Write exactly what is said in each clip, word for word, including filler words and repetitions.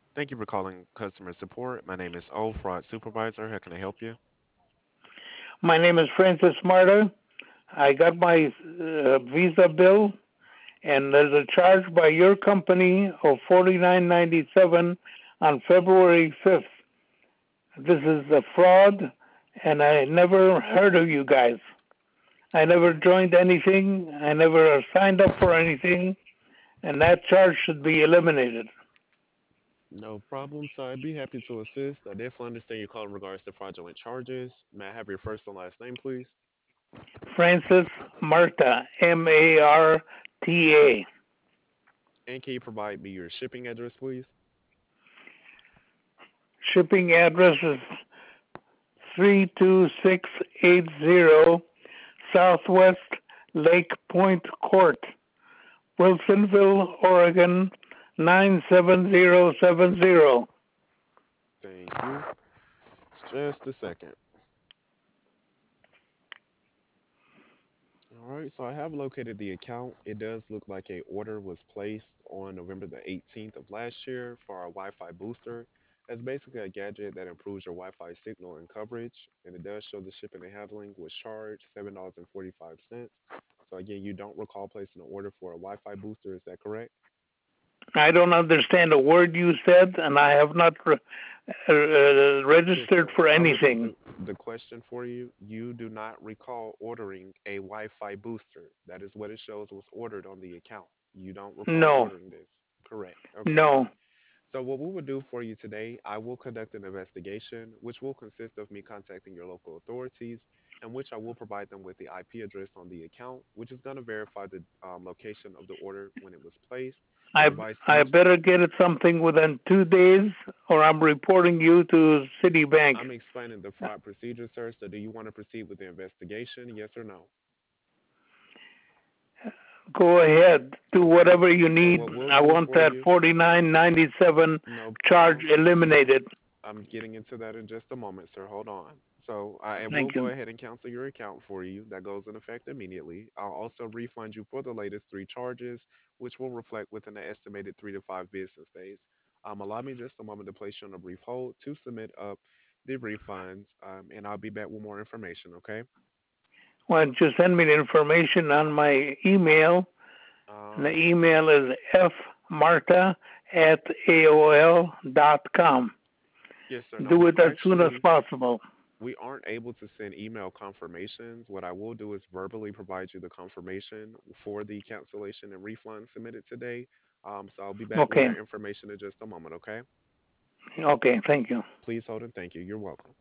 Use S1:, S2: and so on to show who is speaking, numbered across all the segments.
S1: Thank you for calling customer support. My name is O, Fraud Supervisor. How can I help you?
S2: My name is Francis Marta. I got my uh, Visa bill, and there's a charge by your company of forty nine ninety seven on February fifth. This is a fraud, and I never heard of you guys. I never joined anything. I never signed up for anything, and that charge should be eliminated.
S1: No problem. So I'd be happy to assist. I definitely understand your call in regards to fraudulent charges. May I have your first and last name, please?
S2: Francis Marta, M A R T A.
S1: And can you provide me your shipping address, please?
S2: Shipping address is three two six eight zero Southwest Lake Point Court, Wilsonville, Oregon nine seven zero seven zero.
S1: Thank you. Just a second. All right, so I have located the account. It does look like a order was placed on November the eighteenth of last year for our Wi-Fi booster. That's basically a gadget that improves your Wi-Fi signal and coverage, and it does show the shipping and handling was charged seven dollars and forty-five cents. So again, you don't recall placing an order for a Wi-Fi booster, is that correct?
S2: I don't understand a word you said, and I have not re- uh,
S1: Yes,
S2: registered
S1: sir.
S2: for
S1: I'll repeat
S2: anything.
S1: the, the question for you. You do not recall ordering a Wi-Fi booster. That is what it shows was ordered on the account. You don't recall
S2: No,
S1: ordering this. Correct. Okay.
S2: no.
S1: So what we will do for you today, I will conduct an investigation, which will consist of me contacting your local authorities, and which I will provide them with the I P address on the account, which is going to verify the um, location of the order when it was placed. The
S2: I
S1: device
S2: I
S1: does.
S2: better get it something within two days, or I'm reporting you to Citibank.
S1: I'm explaining the fraud procedure, sir. So do you want to proceed with the investigation? Yes or no?
S2: Go ahead, do
S1: Okay.
S2: whatever you
S1: So
S2: need.
S1: what we'll
S2: I
S1: do
S2: want
S1: for
S2: that
S1: you,
S2: forty nine ninety seven
S1: no
S2: charge
S1: problem.
S2: eliminated.
S1: I'm getting into that in just a moment, sir. Hold on. So I will
S2: Thank
S1: go
S2: you.
S1: ahead and cancel your account for you. That goes in effect immediately. I'll also refund you for the latest three charges, which will reflect within an estimated three to five business days. Um, allow me just a moment to place you on a brief hold to submit up the refunds, um, and I'll be back with more information. Okay.
S2: Why don't you send me the information on my email? And the
S1: Um,
S2: email is fmarta at aol dot com.
S1: yes, sir. No,
S2: Do
S1: we
S2: it as soon as
S1: actually
S2: possible.
S1: we aren't able to send email confirmations. What I will do is verbally provide you the confirmation for the cancellation and refund submitted today. Um, so I'll be back with
S2: Okay.
S1: that information in just a moment, okay?
S2: Okay. Thank you.
S1: Please hold and thank you. You're welcome.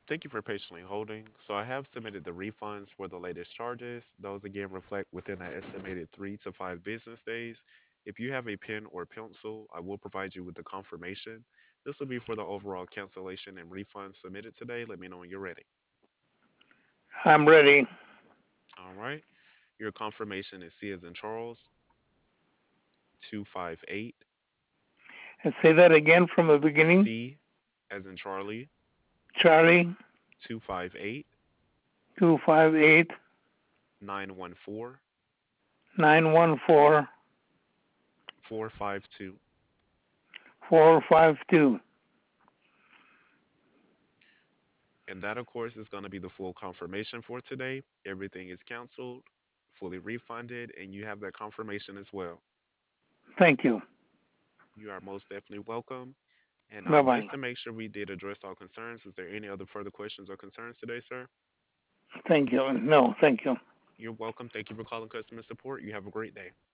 S1: Thank you for patiently holding. So I have submitted the refunds for the latest charges. Those again reflect within an estimated three to five business days. If you have a pen or pencil, I will provide you with the confirmation. This will be for the overall cancellation and refund submitted today. Let me know when you're ready.
S2: I'm ready.
S1: All right. Your confirmation is C as in Charles, two five eight,
S2: And say that again from the beginning.
S1: C as in Charlie,
S2: Charlie,
S1: two five eight,
S2: two five eight,
S1: nine one four,
S2: nine one four,
S1: four five two.
S2: four five two.
S1: And that, of course, is going to be the full confirmation for today. Everything is canceled, fully refunded, and you have that confirmation as well.
S2: Thank you.
S1: You are most definitely welcome. And
S2: Bye
S1: um,
S2: bye.
S1: just to make sure we did address all concerns, is there any other further questions or concerns today, sir?
S2: Thank you. No, thank you.
S1: You're welcome. Thank you for calling customer support. You have a great day.